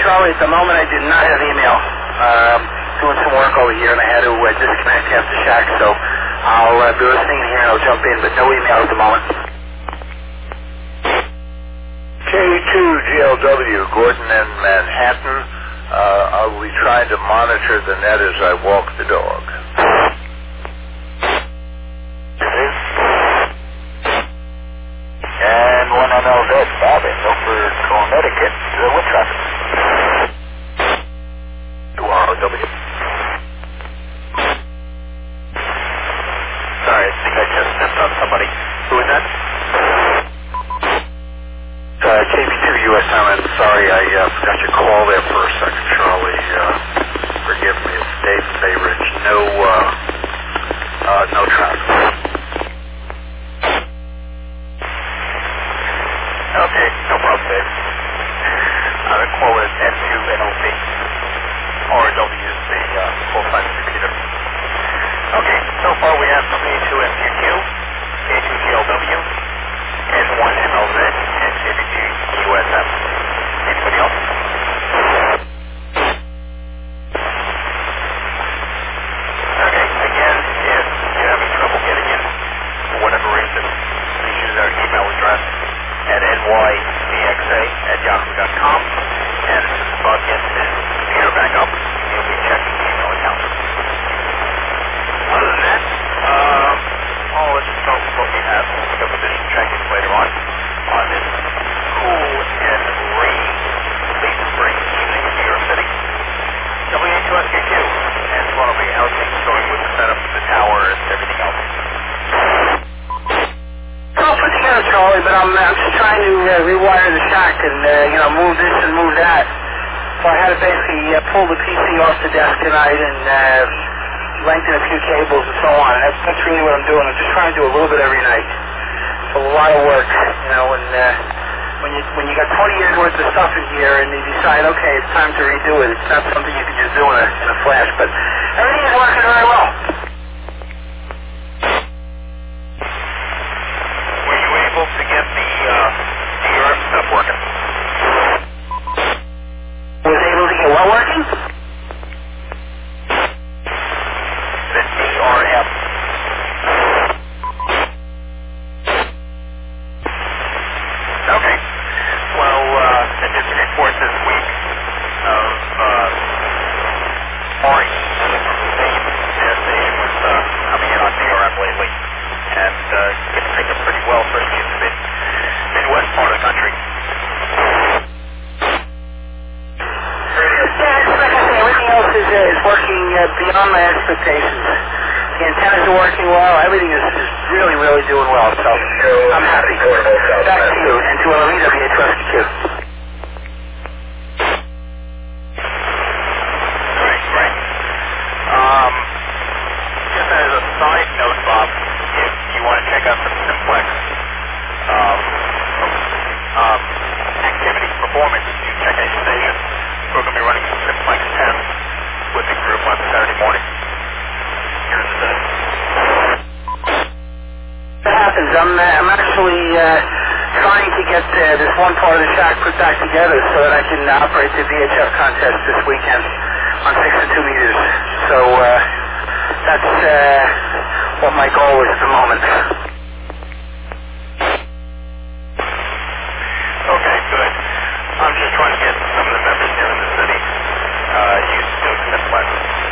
Charlie, at the moment I did not have email. Doing some work over here, and I had to disconnect half the shack, so I'll be listening here and I'll jump in, but no email at the moment. K2GLW, Gordon in Manhattan. I'll be trying to monitor the net as I walk the dog. And 1MLZ, Bob in Milford, Connecticut. What traffic? 2ROW. Sorry, I think I just stepped on somebody. Who is that? KB2USM, and sorry I forgot your call there for a second, Charlie. Forgive me, it's Dave Bay Ridge. No traffic. Okay, no problem, Dave. The call is N2NOP. RW is the full-time computer. Okay, so far we have K2MQQ, K2GLW, N1MLZ, and KBG-USM. Anybody else? Okay, again, if you're having trouble getting in for whatever reason, please use our email address at nydxa@yahoo.com, and as soon as Bob gets his computer back up, he'll be checking the email account. Other than that, let's start with what we have. We'll pick up additional check-ins later on this cool and rainy late spring evening in New York City. W2SQQ, and one will be how things going with the setup of the tower and everything else. I'll put together, Charlie, but I'm just trying to rewire the shack and, move this and move that. So I had to basically pull the PC off the desk tonight and lengthen a few cables and so on. And that's really what I'm doing. I'm just trying to do a little bit every night. It's a lot of work, and when you got 20 years worth of stuff in here and you decide, okay, it's time to redo it, it's not something you can just do in a flash. But everything is working very well. Were you able to get the DRM stuff working? Was able to get what working? The DRM. Okay. Well, I did some reports this week of Maury from the station. Their station was coming in on DRM lately, and getting picked up pretty well, especially in the Midwest part of the country. Yeah, like I say, everything else is working beyond my expectations. The antennas are working well. Everything is really, really doing well. So I'm happy. Back to you and to LWHSQ. Great. Just as a side note, Bob, if you want to check out some Simplex activity performance, you check out your station. We're going to be running some Simplex tests with the group on Saturday morning here in the city. That happens. I'm actually trying to get this one part of the shack put back together so that I can operate the VHF contest this weekend on 6 and 2 meters. So that's what my goal is at the moment. Okay, good. I'm just trying to get some of the members here in the city used to doing Simplex.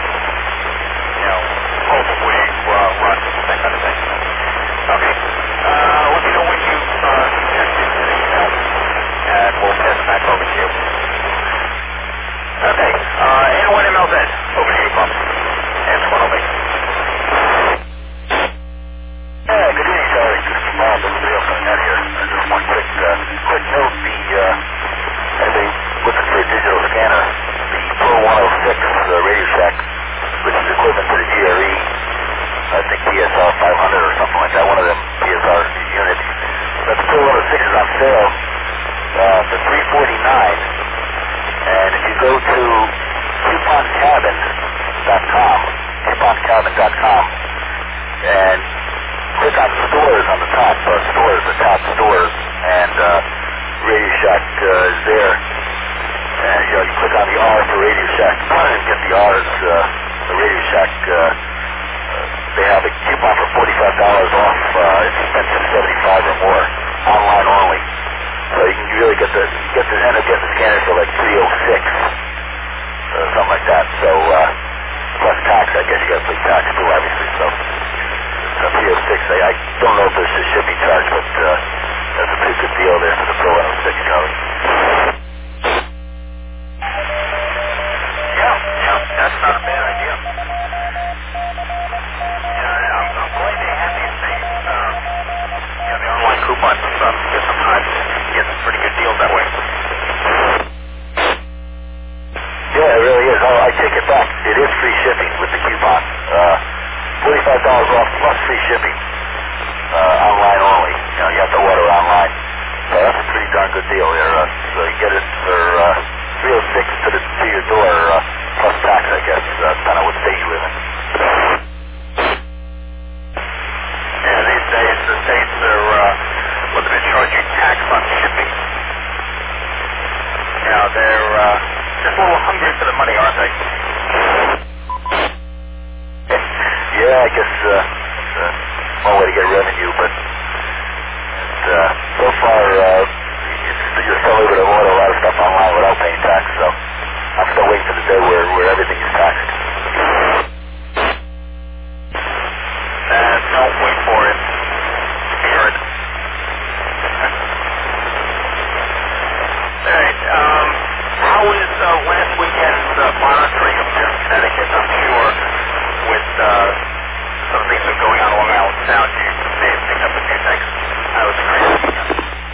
Overweight, run, that kind of thing. Okay. Let me know when you've checked into the email, and we'll pass it back over to you. Okay. N1MLZ, over to you, Bob. N1OB. Good evening, Charlie. This is Bob. I'm real from out here. Just one quick note. Anybody looking for a digital scanner, the Pro 106 Radio Shack, which is equivalent to the GRE, I think PSR 500 or something like that, one of them PSR units. But the Pro 106 is on sale for $349, and if you go to couponcabin.com, and click on stores on the top, stores, and Radio Shack is there. And you click on the R for Radio Shack and get the R's, the Radio Shack. They have a coupon for $45 off if you spend $275 or more, online only. So you can really end up getting the scanner for like $306, something like that. So plus tax, I guess you got to pay tax too, obviously. So $306. I don't know if there's a shipping charge, but that's a pretty good deal there for the Pro 106, Charlie. Yeah, that's not a bad idea. Yeah, I'm glad they have these things. The online coupons and stuff. Because sometimes you get some pretty good deals that way. Yeah, it really is. Oh, I take it back. It is free shipping with the coupon. $45 off plus free shipping. Online only. You have to order online. So that's a pretty darn good deal there. So you get it for $306 to your door, plus tax, I guess, depending on what state you live in. Yeah, these days the states are looking to charge you tax on shipping. Now they're just a little hungry for the money, aren't they? Yeah, I guess one way to get revenue, but so far you're still able to order a lot of stuff online without paying tax, so I'm still waiting for the day where everything is taxed. Don't wait for it. Fear it. Alright, how is last weekend's monitoring up there in Connecticut? I'm sure with some things that are going on along Island Sound, you may have picked up a few things. That was a crazy weekend.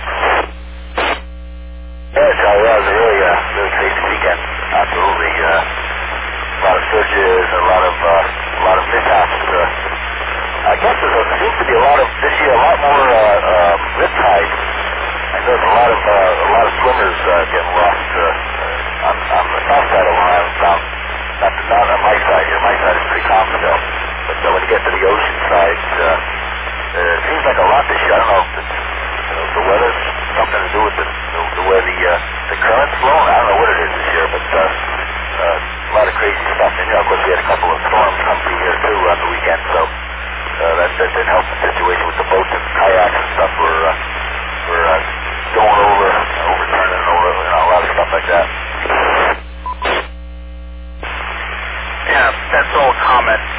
Yeah, Charlie, that was a really crazy weekend. Absolutely. A lot of searches, a lot of mishaps. I guess there seems to be this year a lot more riptide. I know there's a lot of swimmers getting lost on the south side of Long Island Sound. Not on my side here. My side is pretty calm still. But when you get to the ocean side, it seems like a lot this year. I don't know if it's the weather's something to do with the way the current's flowing. I don't know what it is this year, but a lot of crazy stuff. And of course we had a couple of storms come through here too on the weekend, so that didn't help the situation with the boats and kayaks and stuff. We're going overturning over, a lot of stuff like that. Yeah, that's all comments.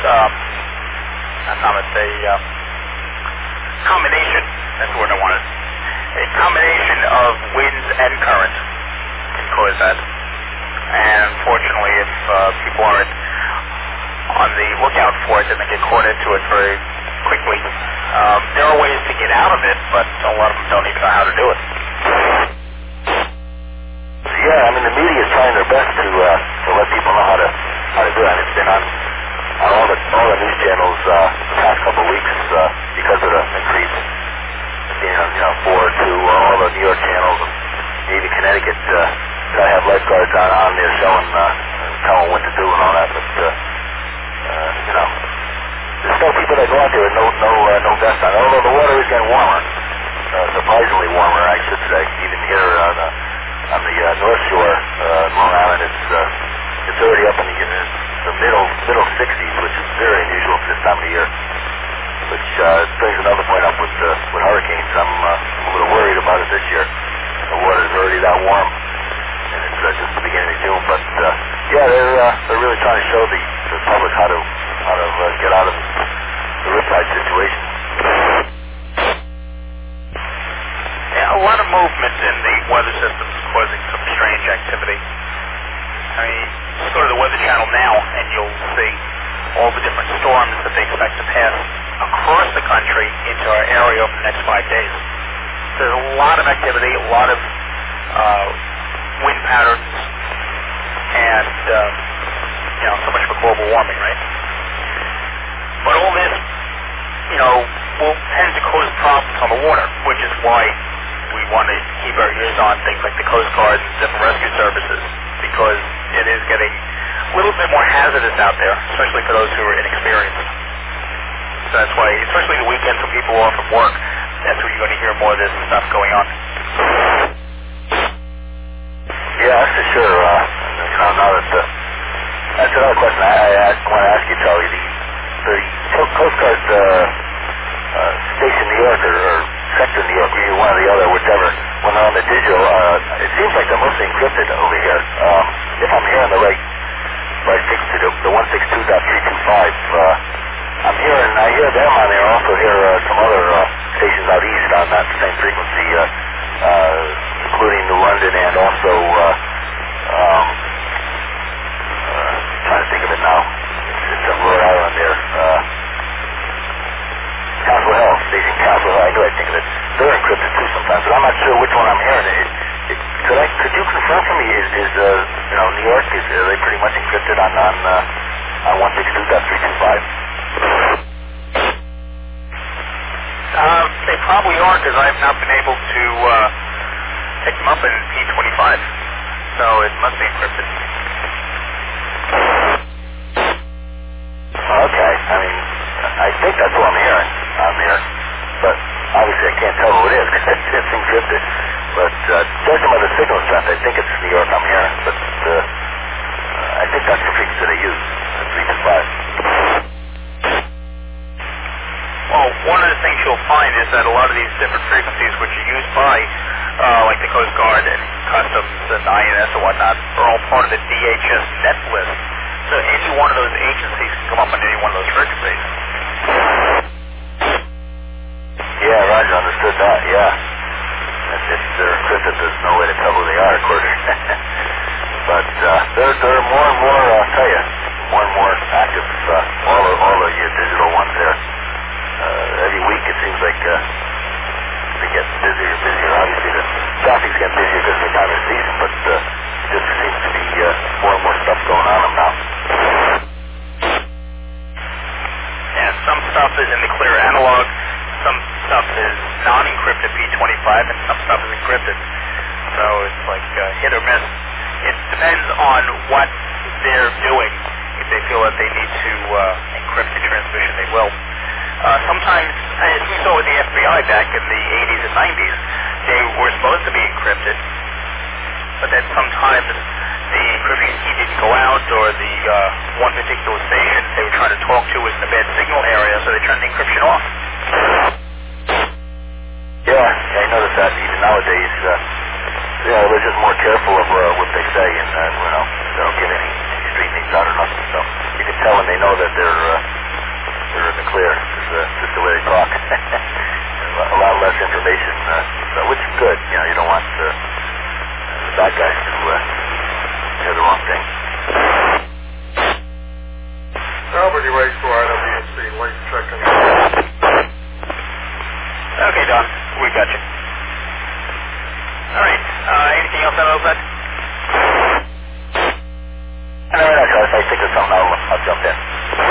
A combination. That's the word I wanted. A combination of winds and current can cause that. And unfortunately, if people aren't on the lookout for it, then they get caught into it very quickly. There are ways to get out of it, but a lot of them don't even know how to do it. Yeah, I mean the media is trying their best to let people know how to do it. And it's been on all the news channels the past couple of weeks because of the increase. All the New York channels, and even Connecticut. I have lifeguards on there showing, telling what to do and all that. But there's still people that go out there with no vest on. Although the water is getting warmer, surprisingly warmer, I should say. Even here on the North Shore, Long Island, it's already up in the middle 60s, which is very unusual for this time of the year. Which brings another point up with hurricanes. I'm a little worried about it this year. The water is already that warm, and it's just the beginning of June. But they're really trying to show the public how to get out of the riptide situation. Yeah, a lot of movement in the weather systems causing some strange activity. I mean, just go to the Weather Channel now, and you'll see all the different storms that they expect to pass across the country into our area over the next 5 days. There's a lot of activity, a lot of wind patterns, and so much for global warming, right? But all this, will tend to cause problems on the water, which is why we want to keep our ears on things like the Coast Guard and different rescue services, because it is getting a little bit more hazardous out there, especially for those who are inexperienced. So that's why, especially the weekends when people are off from work, that's when you're going to hear more of this stuff going on. Yeah, that's for sure. now that that's another question I want to ask you, Charlie. The Coast Guard Station New York or Sector New York, either one or the other, whichever, when they're on the digital, it seems like they're mostly encrypted over here. If I'm hearing the right frequency, the 162.325, I hear them on there. I also hear some other stations out east on that same frequency, including New London and also, trying to think of it now. It's on Rhode Island there. Castle Hill, station Castle Hill. I knew I'd think of it. They're encrypted too sometimes, but I'm not sure which one I'm hearing. Could you confirm for me? Is New York? Are they pretty much encrypted on 162.325? They probably are, because I've not been able to pick them up in P25, so it must be encrypted. Okay, I mean, I think that's what I'm hearing on there, but obviously I can't tell who it is because it's encrypted. But judging by the signal strength, I think it's New York I'm hearing, but I think that's the frequency they use, 325. Well, one of the things you'll find is that a lot of these different frequencies which are used by, like the Coast Guard and Customs and INS and whatnot, are all part of the DHS net list. So any one of those agencies can come up on any one of those frequencies. Yeah, Roger, understood that, yeah. If they're encrypted, there's no way to tell who they are, of course. But there are more and more, I'll tell you, more and more active, all of your digital ones there. Every week it seems like they get busier and busier. Obviously the traffic's getting busier because of the time of the season, but there just seems to be more and more stuff going on them now. And some stuff is in the clear analog, some stuff is non-encrypted P25, and some stuff is encrypted. So it's like hit or miss. It depends on what they're doing. If they feel that they need to encrypt the transmission, they will. Sometimes, as we saw with the FBI back in the 80s and 90s, they were supposed to be encrypted, but then sometimes the encryption key didn't go out, or the one particular station they were trying to talk to was in a bad signal area, so they turned the encryption off. Yeah, I noticed that even nowadays, they're just more careful of what they say, and they don't give any street names out or nothing, so you can tell when they know that they're in the clear, just the way they talk. A lot less information, which is good. You don't want the bad guys to hear the wrong thing. WA2 RWC, late checking. Okay, Don, we got you. All right, anything else on OPEC? No, if I think of something, I'll jump in.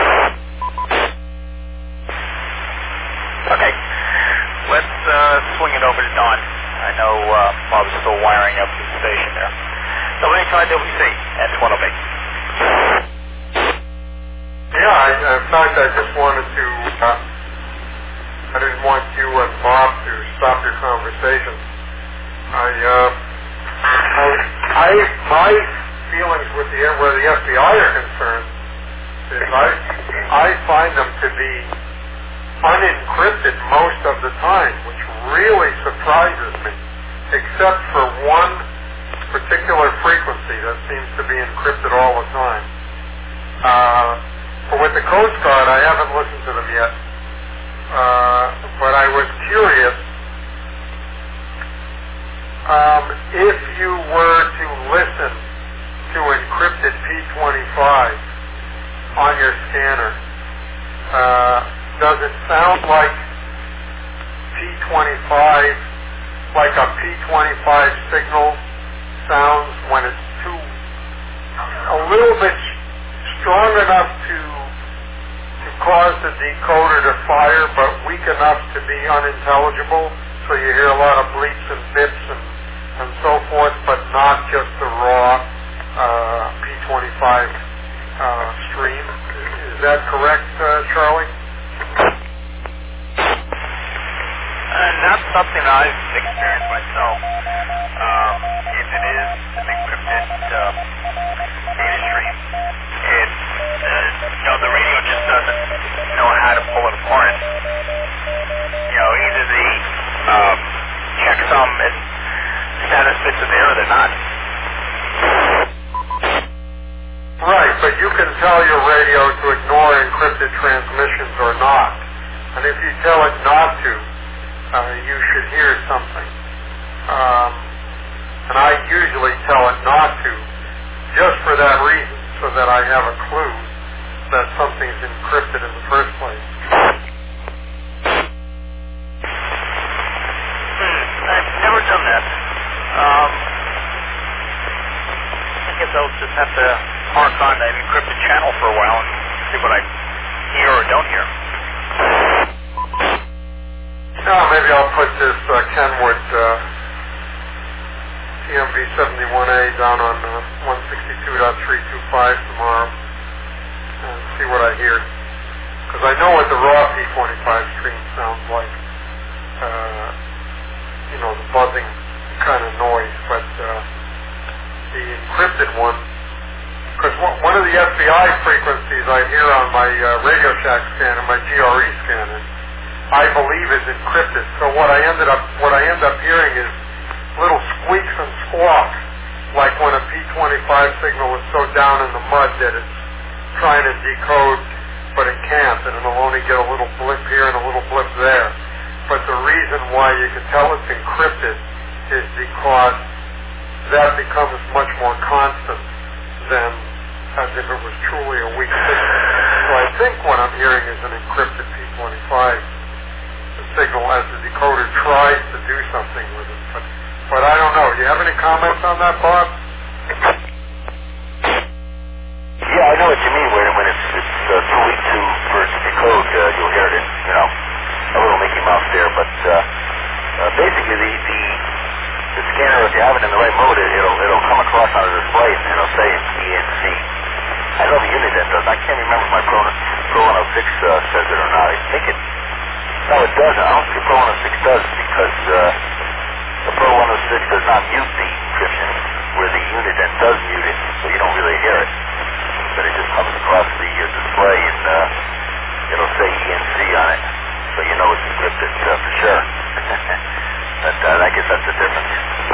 Okay, let's swing it over to Don. I know Bob's still wiring up the station there. WHIWC, S1OB. Yeah, in fact, I just wanted to, I didn't want you and Bob to stop your conversation. My feelings with where the FBI are concerned is I find them to be unencrypted most of the time, which really surprises me, except for one particular frequency that seems to be encrypted all the time. But with the Coast Guard, I haven't listened to them yet, but I was curious if you were to listen to encrypted P25 on your scanner, does it sound like P25, like a P25 signal sounds when it's a little bit strong enough to cause the decoder to fire, but weak enough to be unintelligible? So you hear a lot of bleeps and bips and so forth, but not just the raw P25 stream. Is that correct, Charlie? Not something I've experienced myself. If it is an encrypted data stream. It, the radio just doesn't know how to pull it apart. Either the checksum and status bits are there or they're not. Right, but you can tell your radio to ignore encrypted transmissions or not. And if you tell it not to, you should hear something. And I usually tell it not to, just for that reason, so that I have a clue that something's encrypted in the first place. I've never done that. I guess I'll just have to mark on an encrypted channel for a while and see what I hear or don't hear. Maybe I'll put this Kenwood TMV71A down on 162.325 tomorrow and see what I hear. Because I know what the raw P25 stream sounds like. The buzzing kind of noise, but the encrypted one, because one of the FBI frequencies I hear on my Radio Shack scanner, my GRE scanner, I believe is encrypted. So what I end up hearing is little squeaks and squawks, like when a P25 signal is so down in the mud that it's trying to decode, but it can't, and it'll only get a little blip here and a little blip there. But the reason why you can tell it's encrypted is because that becomes much more constant than as if it was truly a weak signal. So I think what I'm hearing is an encrypted P25 signal as the decoder tries to do something with it. But I don't know. Do you have any comments on that, Bob? Yeah, I know what you mean. When it's too weak for it to decode, you'll hear it. A little Mickey Mouse there. But basically, the scanner, if you have it in the right mode, it'll come across on the display and it'll say it's ENC. I know the Unident does. I can't remember if my Pro 106 says it or not. I think it. No, it doesn't. I don't think the Pro 106 does because the Pro 106 does not mute the encryption, where the Unident does mute it, so you don't really hear it. But it just comes across the display and it'll say ENC on it, so you know it's encrypted for sure. But I guess that's the difference.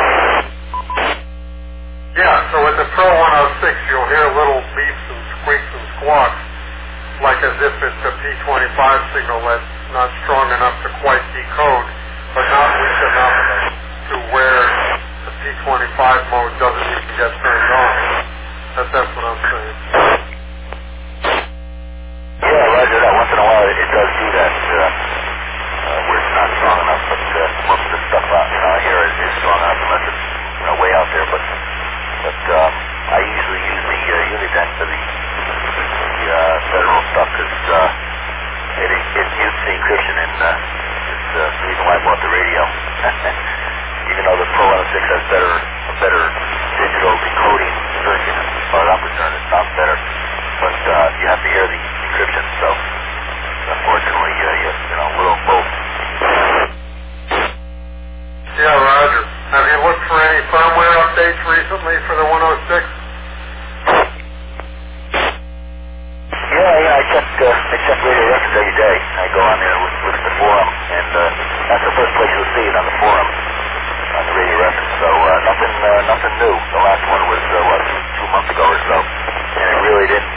Yeah, so with the Pro 106, you'll hear little beeps and squeaks and squawks, like as if it's a P25 signal that's not strong enough to quite decode, but not weak enough to where the P25 mode doesn't even get turned on. That's what I'm saying. Yeah, Roger that. Once in a while it does do that, where it's not strong enough, but most of the stuff out here is strong enough unless it's way out there. But I usually use the Unident for the federal stuff because it mutes the encryption, and it's the reason why I bought the radio. Even though the Pro 106 has a better digital decoding circuit, as far as I'm concerned, it sounds better. But you have to hear the encryption, so unfortunately, we'll both. Yeah, Roger. Have you looked for any firmware updates recently for the 106? Yeah, I check Radio Records every day. I go on there, look at the forum, and that's the first place you'll see it, on the forum, on the Radio Records. So nothing new. The last one was 2 months ago or so, and it really didn't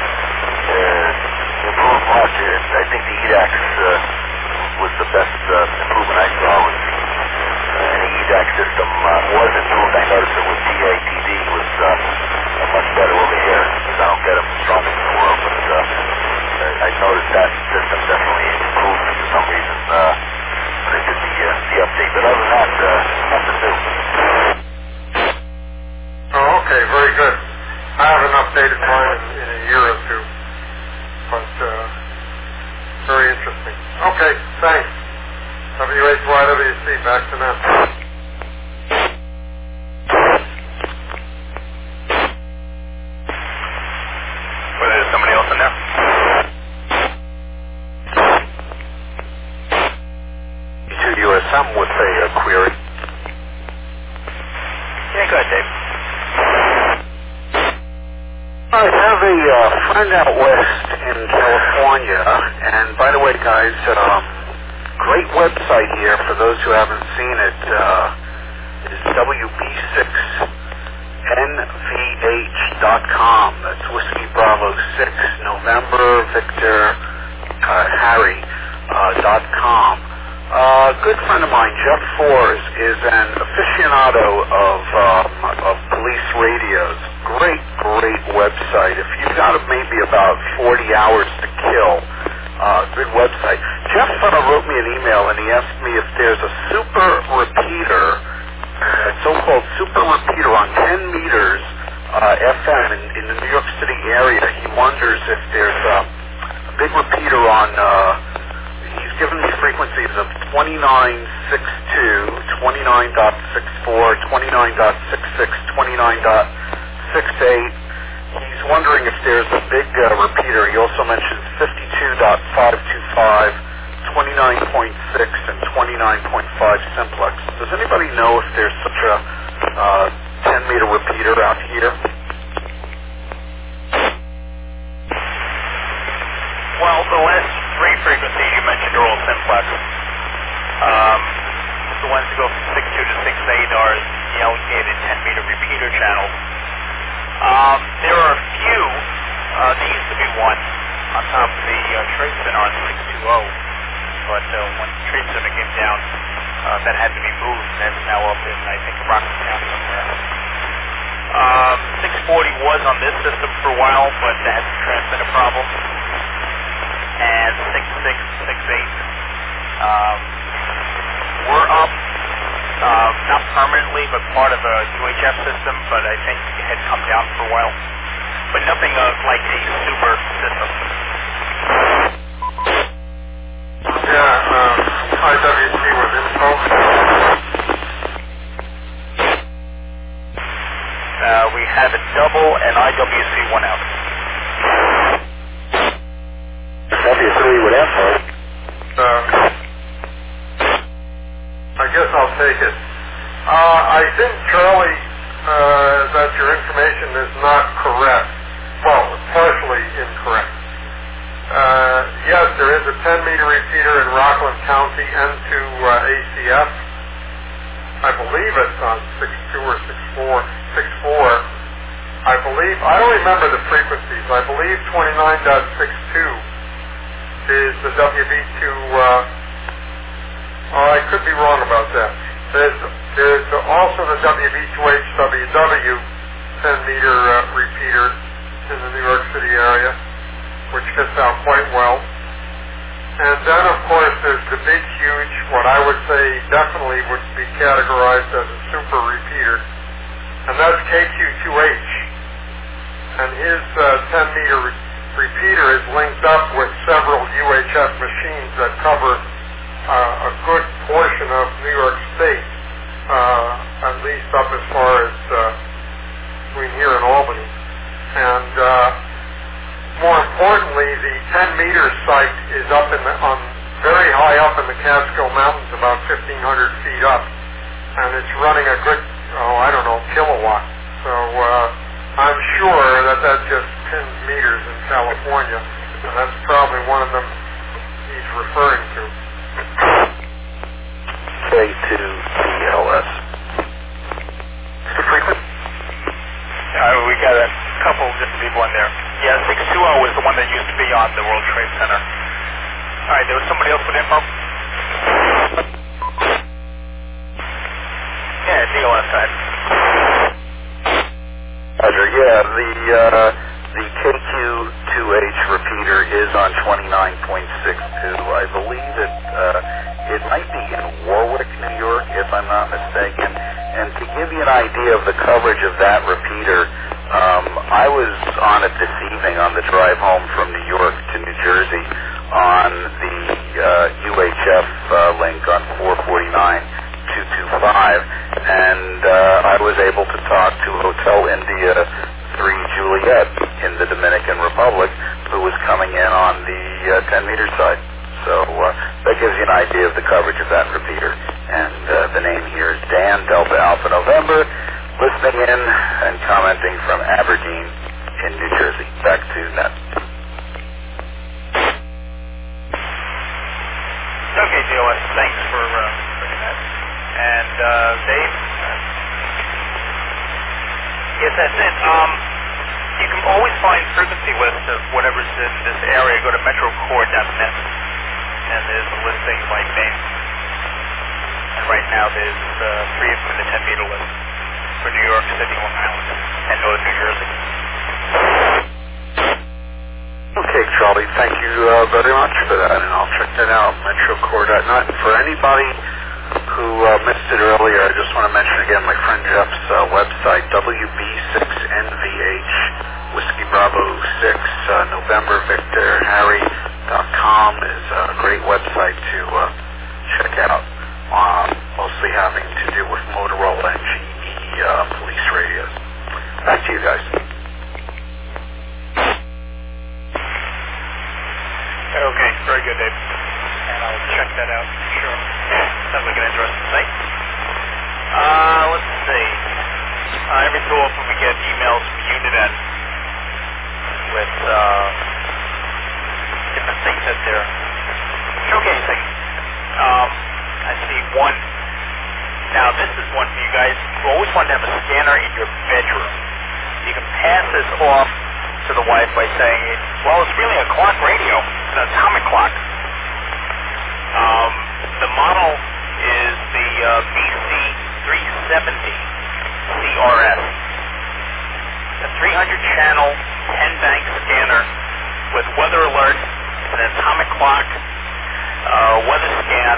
improve much. I think the EDAX was the best improvement I saw. And the EDAX system was improved. I noticed it with PATD was much better over here, because I don't get them the strongest in the world, but I noticed that system definitely improved for some reason when they did the update. But other than that, nothing new. Oh, okay, very good. I haven't updated mine in a year or two, but very interesting. Okay, thanks. WHYWC, back to now. Well, there's somebody else in there? USM with a query. Yeah, go ahead, Dave. I have a friend out west in California, and by the way, guys, great website here for those who haven't seen it. Is WB6NVH.com. That's Whiskey Bravo 6 November Victor Harry.com. A good friend of mine, Jeff Forrest, is an aficionado of police radios. Great website. If you've got maybe about 40 hours to kill, good website. Jeff wrote me an email and he asked me if there's a super repeater, a so-called super repeater on 10 meters FM in the New York City area. He wonders if there's a big repeater on, he's given me frequencies of 29.62, 29.64, 29.66, 29.68. He's wondering if there's a big repeater. He also mentions 52.525, 29.6, and 29.5 simplex. Does anybody know if there's such a 10-meter repeater out here? Well, the last three frequencies you mentioned are all simplex. The ones that go from 6.2 to 6.8 are the allocated 10-meter repeater channels. There are a few, there used to be one on top of the Trade Center on 620, but when the Trade Center came down, that had to be moved, and it's now up in, I think, Rocketown somewhere. 640 was on this system for a while, but that had some transmitter problems. And 6.6, 6.8 were up, not permanently, but part of a UHF system, but I think it had come down for a while. But nothing like a super system. Yeah, IWC with info. We had a double, and IWC went out. W3 with info. I guess I'll take it. I think, Charlie, that your information is not correct. Well, partially incorrect. Yes, there is a 10-meter repeater in Rockland County N2 ACF. I believe it's on 6.2 or 6.4. I don't remember the frequencies. I believe 29.62 is the WB2, I could be wrong about that. There's also the WB2HWW 10-meter repeater in the New York City area, which gets out quite well. And then, of course, there's the big, huge, what I would say definitely would be categorized as a super repeater, and that's KQ2H. And his 10-meter repeater is linked up with several UHF machines that cover a good portion of New York State, at least up as far as between here and Albany. And more importantly, the 10-meter site is up very high up in the Catskill Mountains, about 1,500 feet up, and it's running a good, kilowatt. So I'm sure that just pins meters in California, and that's probably one of them he's referring to. K2TLS. We got a couple different people in there. Yeah, 620 was the one that used to be on the World Trade Center. All right, there was somebody else with info? Yeah, DOS side. Roger, yeah, the KQ2H repeater is on 29.62. I believe it might be in Warwick, New York, if I'm not mistaken. And to give you an idea of the coverage of that repeater, I was on it this evening on the drive home from New York to New Jersey on the UHF link on 449.225, and I was able to talk to Hotel India 3 Juliet in the Dominican Republic, who was coming in on the 10-meter side. So that gives you an idea of the coverage of that repeater. And the name here is Dan, Delta Alpha November, listening in and commenting from Aberdeen in New Jersey. Back to that. Okay, DOS, thanks for bringing that. And Dave? Yes, that's it. You can always find frequency lists of whatever's in this area. Go to metrocore.net, and there's a listing by name. And right now there's 3 of them in the 10-meter list for New York City, Long Island, and Northern New Jersey. Okay, Charlie, thank you very much for that, and I'll check that out, metrocore.net. For anybody who missed it earlier, I just want to mention again my friend Jeff's website, WB6NVH, Whiskey Bravo 6, November Victor Harry.com is a great website to check out, mostly having to do with Motorola and GE police radios. Back to you guys. Okay, very good, Dave. And I'll check that out. Sure. Sounds like an interesting site. Let's see. Every so often we get emails from Uniden with different things that they're showcasing. I see one. Now, this is one for you guys who always want to have a scanner in your bedroom. You can pass this off to the wife by saying, well, it's really a clock radio. It's an atomic clock. The model is the BC370 CRS. A 300-channel, 10-bank scanner with weather alert, an atomic clock, weather scan.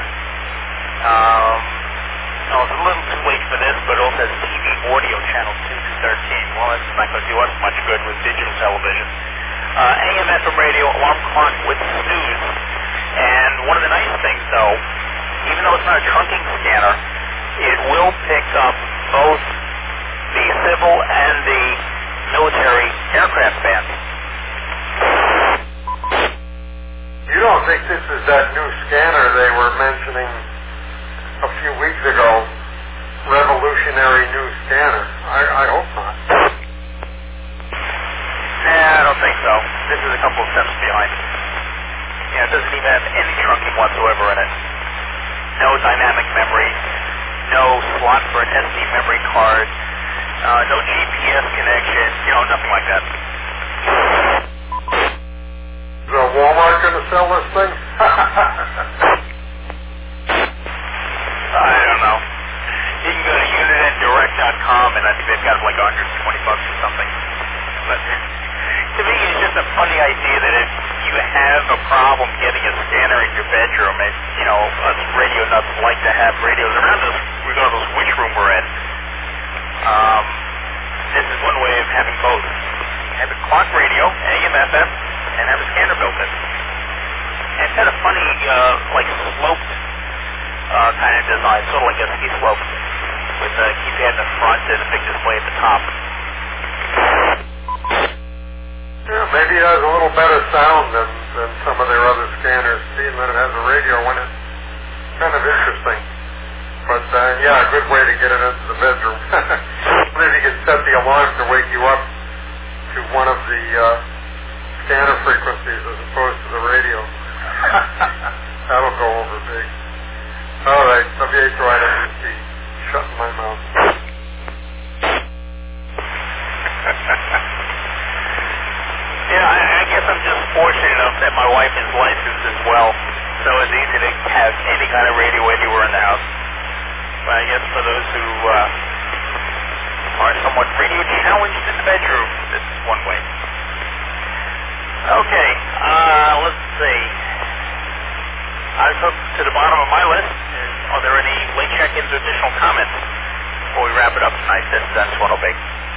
It's a little too late for this, but it also has TV audio channel 2 to 13. Well, it's not going to do us much good with digital television. AM, FM radio, alarm clock with snooze. And one of the nice things, though, even though it's not a trunking scanner, it will pick up both the civil and the military aircraft bands. You don't think this is that new scanner they were mentioning a few weeks ago? Revolutionary new scanner. I hope not. Nah, I don't think so. This is a couple of steps behind. It doesn't even have any trunking whatsoever in it. No dynamic memory, no slot for an SD memory card, no GPS connection, nothing like that. Is Walmart going to sell this thing? I don't know. You can go to uniteddirect.com, and I think they've got like $120 or something. But to me, it's just a funny idea that if you have a problem getting a scanner in your bedroom, and us radio nuts like to have radios around us, regardless of which room we're in. This is one way of having both. Have a clock radio, AM, FM, and have a scanner built in. And it's got a funny, sloped kind of design, sort of like a ski slope, with a keypad in the front and a big display at the top. Yeah, maybe it has a little better sound than some of their other scanners, seeing that it has a radio in it. Kind of interesting. But, a good way to get it into the bedroom. Maybe you can set the alarm to wake you up to one of the scanner frequencies as opposed to the radio. That'll go over big. All right, WHYWC. Shutting my mouth. I guess I'm just fortunate enough that my wife is licensed as well, so it's easy to have any kind of radio anywhere in the house. But I guess for those who are somewhat radio challenged in the bedroom, this is one way. Okay, let's see. I took to the bottom of my list. Are there any late check-ins or additional comments before we wrap it up tonight? That's one will be.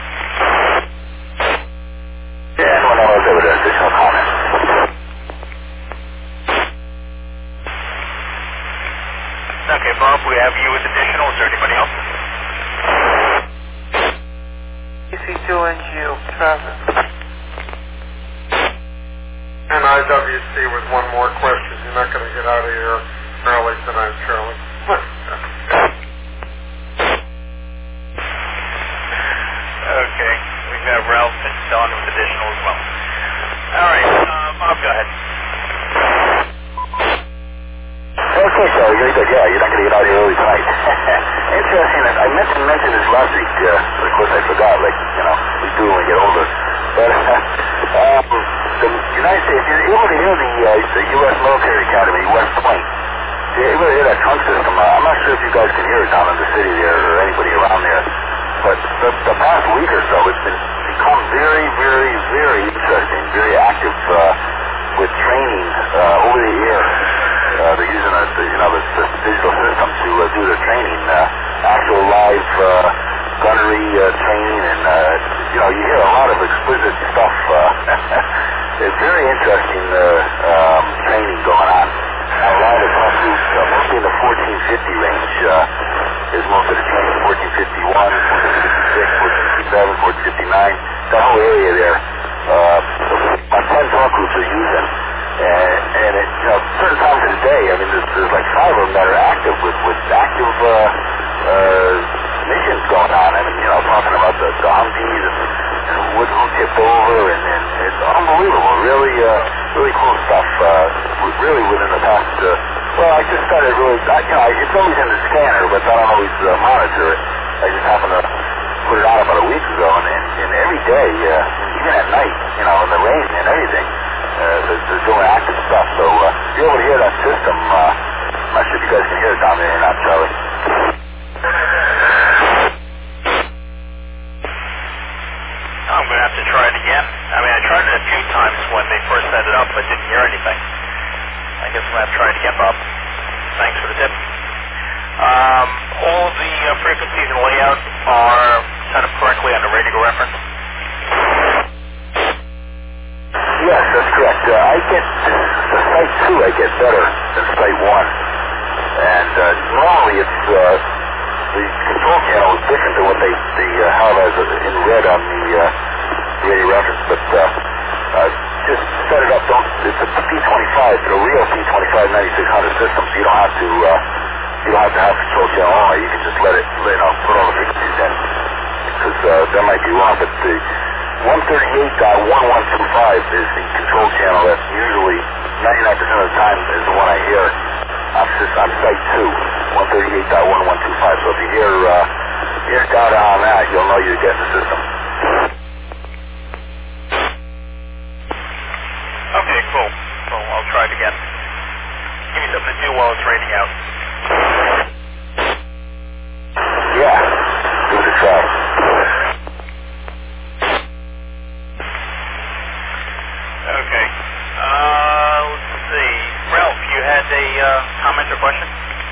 Yeah, anyone else with additional comments? Okay, Bob, we have you with additional. Is there anybody else? PC2NGO, Travis. And IWC with one more question. You're not going to get out of here early tonight, Charlie. Okay, we have Ralph and Don with additional Okay, Charlie, very good. Yeah, you're not going to get out here early tonight. Interesting. I meant to mention this last week. Of course, I forgot, like, we do when we get older. But the United States, you're able to hear the U.S. Military Academy, West Point. You're able to hear that trunk system. I'm not sure if you guys can hear it down in the city there or anybody around there. But the past week or so, it's become very, very, very interesting, very active with training over the air. They're using this digital system to do their training, actual live gunnery training, and you hear a lot of exquisite stuff. It's very interesting training going on. A lot of it mostly in the 1450 range is most of the training. 1451, 1456, 1457, 1459, that whole area there. My 10 talk groups are using. And at certain times of the day, I mean, there's like 5 of them that are active with active missions going on. I mean, talking about the Humvees and who tipped over, and it's unbelievable. Really, really cool stuff. Really within the past. Well, I just started really. It's always in the scanner, but I don't always monitor it. I just happened to put it out about a week ago, and every day, even at night, in the rain and everything. They're doing active stuff, so you're able to hear that system. I'm not sure if you guys can hear it down there or not, Charlie. I'm going to have to try it again. I mean, I tried it a few times when they first set it up, but didn't hear anything. I guess I'm going to have to try it again, Bob. Thanks for the tip. All the frequencies and layout are set up correctly on the radio reference? Yes, that's correct. I get the Site 2. I get better than Site 1, and normally it's the control channel is different than what they have as in red on the radio reference. But just set it up. It's a P25, the real P25 9600 system, so you don't have to have control channel only. You can just let it, put all the frequencies in, because that might be wrong. But the 138.1125 is the control channel that usually 99% of the time is the one I hear. On Site 2, 138.1125. So if you hear data on that, you'll know you're getting the system. Okay, cool. So I'll try it again. Give me something to do while it's raining out. Yeah, give it a try. Okay. Let's see. Ralph, you had a comment or question?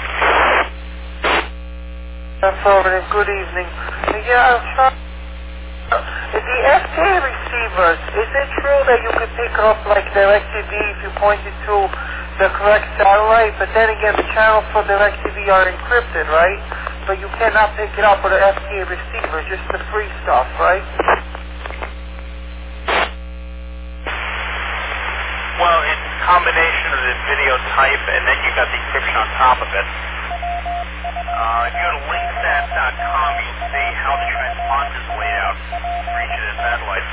Affirmative. Good evening. Yeah, the FTA receivers, is it true that you can pick up like DirecTV if you pointed to the correct satellite? But then again, the channels for DirecTV are encrypted, right? But you cannot pick it up with an FTA receiver, just the free stuff, right? Well, it's a combination of the video type, and then you got the encryption on top of it. If you go to linksat.com, you'll see how the transponder is laid out for each of the satellites.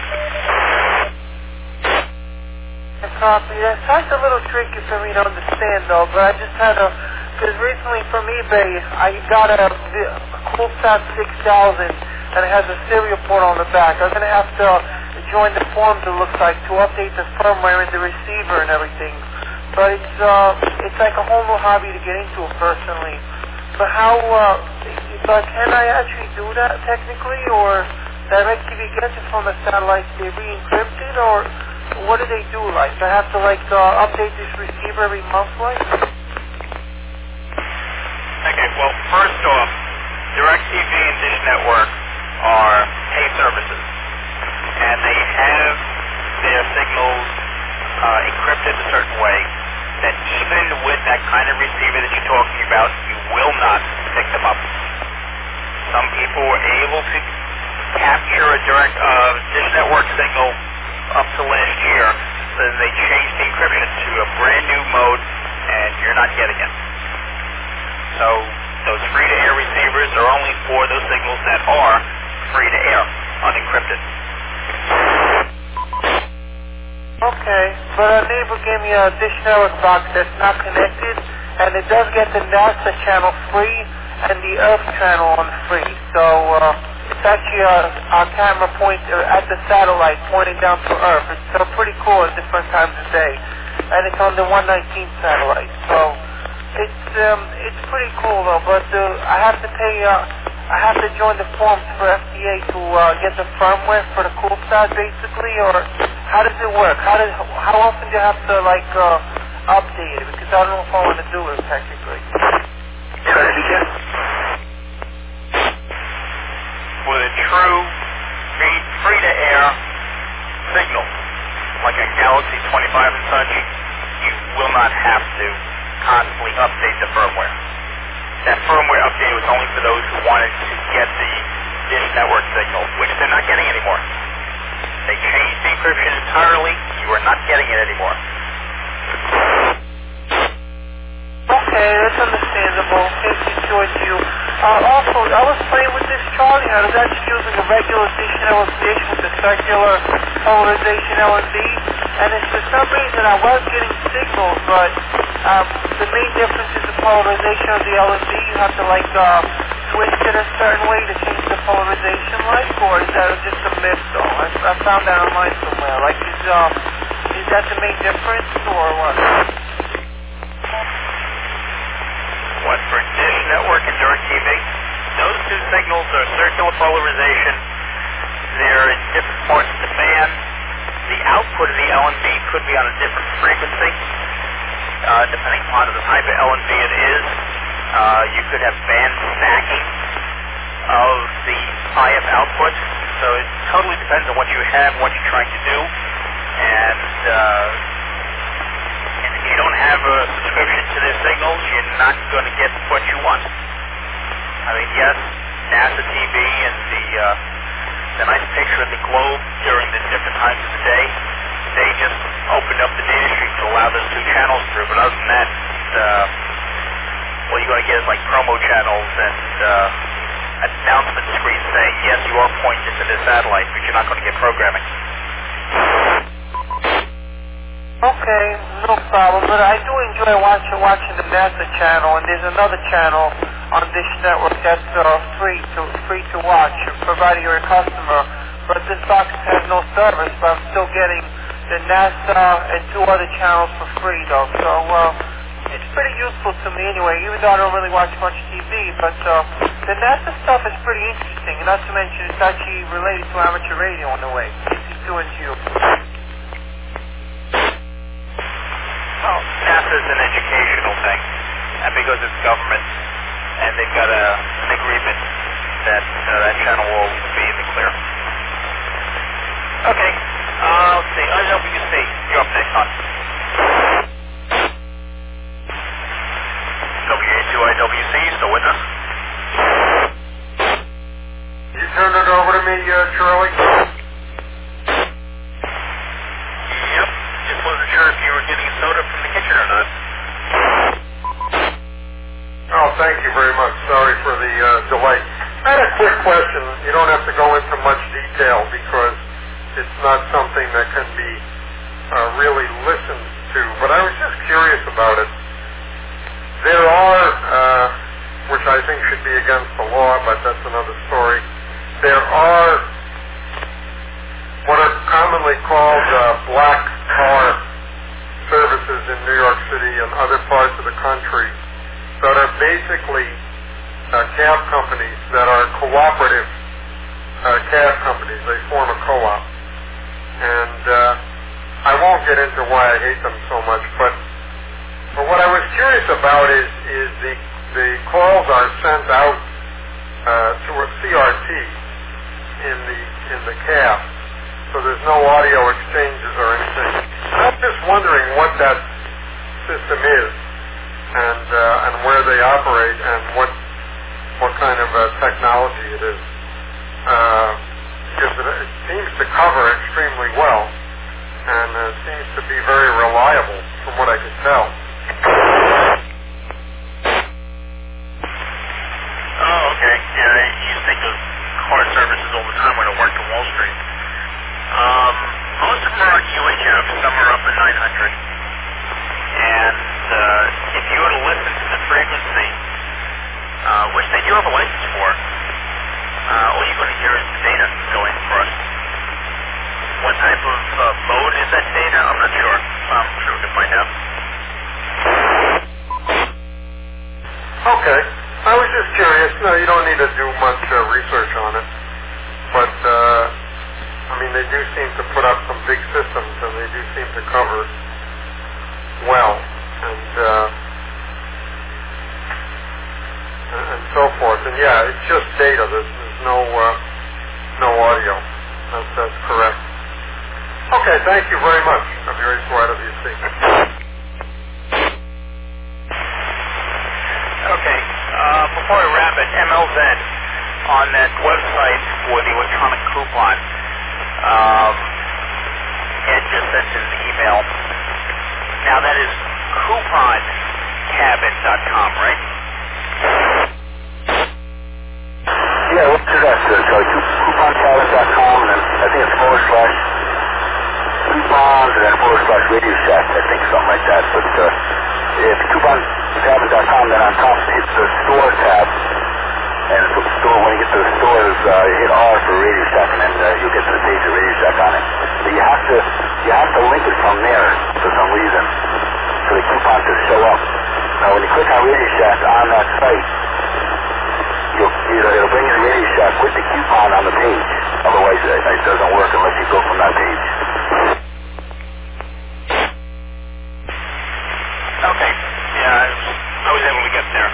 Copy. That's a little tricky for me to understand, though, but I just had because recently from eBay, I got a CoolSat 6000, and it has a serial port on the back. I'm going to have to join the forums, it looks like, to update the firmware and the receiver and everything. But it's like a whole new hobby to get into personally. But can I actually do that technically, or DirecTV gets it from the satellites, they re-encrypt it, or what do they do? Like, I have to update this receiver every month, like? Okay, well, first off, DirecTV and Dish Network are pay services, and they have their signals encrypted a certain way that even with that kind of receiver that you're talking about, you will not pick them up. Some people were able to capture a Dish Network signal up to last year, so they changed the encryption to a brand new mode, and you're not getting it. So those free-to-air receivers are only for those signals that are free-to-air, unencrypted. Okay, but a neighbor gave me a Dish Network box that's not connected, and it does get the NASA channel free and the Earth channel on free. So it's actually our camera point at the satellite pointing down to Earth. It's pretty cool at different times of day, and it's on the 119 satellite. So it's pretty cool though. But I have to pay. I have to join the forms for FDA to get the firmware for the CoolSat, basically, or how does it work? How often do you have to update it? Because I don't know if I want to do it technically. With a true free-to-air signal, like a Galaxy 25 and such, you will not have to constantly update the firmware. That firmware update was only for those who wanted to get the Dish Network signal, which they're not getting anymore. They changed the encryption entirely. You are not getting it anymore. Okay, that's understandable. Thank you, George. Also, I was playing with this Charlie. I was actually using a regular Dish Network dish with the circular polarization LNB, and for some reason I was getting signals, but the main difference is the polarization of the LNB. You have to twist it a certain way to change the polarization, or is that just a myth though? I found that online somewhere. Is that the main difference, or what? What, for Dish Network and DirecTV? Those two signals are circular polarization. They're in different parts of the band. The output of the LNB could be on a different frequency, depending upon the type of LNB it is. You could have band stacking of the IF output, so it totally depends on what you have and what you're trying to do. And if you don't have a subscription to their signals, you're not going to get what you want. I mean, yes, NASA TV and the nice picture of the globe during the different times of the day, they just opened up the data stream to allow those two channels through. But other than that, what you're going to get is promo channels and announcement screens saying, yes, you are pointed to this satellite, but you're not going to get programming. Okay, no problem. But I do enjoy watching the NASA channel, and there's another channel on Dish Network that's free to watch, provided you're a customer. But this box has no service, but I'm still getting the NASA and two other channels for free, though. So it's pretty useful to me anyway, even though I don't really watch much TV. But the NASA stuff is pretty interesting, and not to mention it's actually related to amateur radio in a way. KC2NGU. Well, NASA's an educational thing, and because it's government, and they've got an agreement that that channel will be in the clear. Okay, let's see, IWC, you're up next, hon. WA2IWC, still with us? You turn it over to me, Charlie? Yep, just wasn't sure if you were getting a soda from the kitchen or not. Oh, thank you very much. Sorry for the delay. I had a quick question. You don't have to go into much detail because it's not something that can be really listened to, but I was just curious about it. There are, which I think should be against the law, but that's another story, there are what are commonly called black car services in New York City and other parts of the country that are basically cab companies that are cooperative cab companies. They form a co-op. And I won't get into why I hate them so much, but what I was curious about is the calls are sent out to a CRT in the cab, so there's no audio exchanges or anything. I'm just wondering what that system is and where they operate and what kind of technology it is. Because it seems to cover extremely well and seems to be very reliable from what I can tell. Oh, okay. Yeah, I used to think of car services all the time when I worked on Wall Street. Most of them are UHF, some are up at 900. And if you were to listen sure the license for. All you're going to hear is the data going across. What type of mode is that data? I'm not sure. I'm sure we can find out. Okay. I was just curious. No, you don't need to do much research on it. But, I mean, they do seem to put up some big systems, and they do seem to cover well. And so forth. And yeah, it's just data. There's no audio. That's correct. Okay, thank you very much. I'm very YWC. Okay, before I wrap it, MLZ on that website for the electronic coupon, Ed just sent in the email. Now that is couponcabin.com, right? Yeah, what's that? Couponcabin.com, and then I think it's /coupons and then /Radio Shack, I think, something like that. But if couponcabin.com, then on top it's the store tab. And the store, when you get to the stores, you hit R for Radio Shack, and then you'll get to the page of Radio Shack on it. But you have to link it from there for some reason, for the coupon to show up. Now, when you click on Radio Shack on that site, it'll bring you to Radio Shack with the coupon on the page. Otherwise, it doesn't work unless you go from that page. Okay. Yeah, I was able to get there.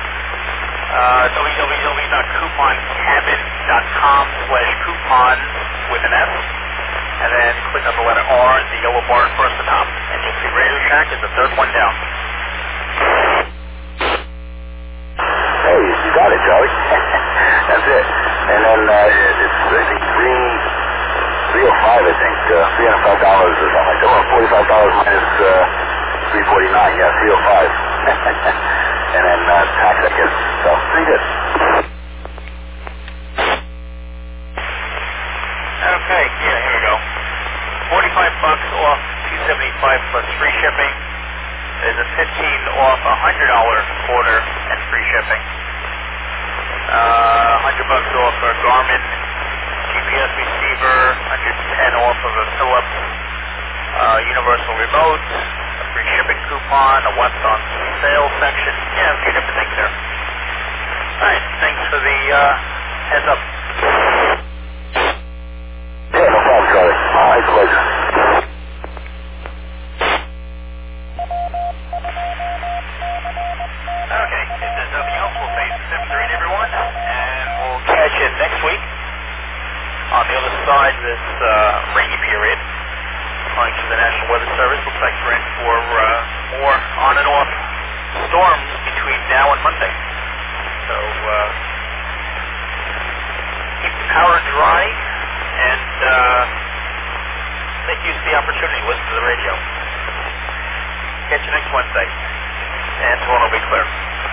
www.couponcabin.com/coupons with an S, and then click on the letter R, the yellow bar across the top, and you'll see Radio Shack is the third one down. Hey, you got it, Charlie. That's it. And then it's, I think, $305, I think, $305 or something like that. Well, $45 minus $349, yeah, $305. And then tax, I guess. So, pretty good. Okay, yeah, here we go. $45 off, $275 plus free shipping. There's a $15 off $100 order and free shipping. $100 off a Garmin GPS receiver, $110 off of a Philips universal remote, a free shipping coupon, a what's on sale section. Yeah, a few different things there. Alright, thanks for the heads up. Yeah, no problem, Charlie. My pleasure. Okay, if there's nothing else, we'll say 7:30 everyone, and we'll catch you next week on the other side of this rainy period. According to the National Weather Service, looks like we're in for more on and off storms between now and Monday. So keep the power dry and make use of the opportunity. Listen to the radio. Catch you next Wednesday. And tomorrow will be clear.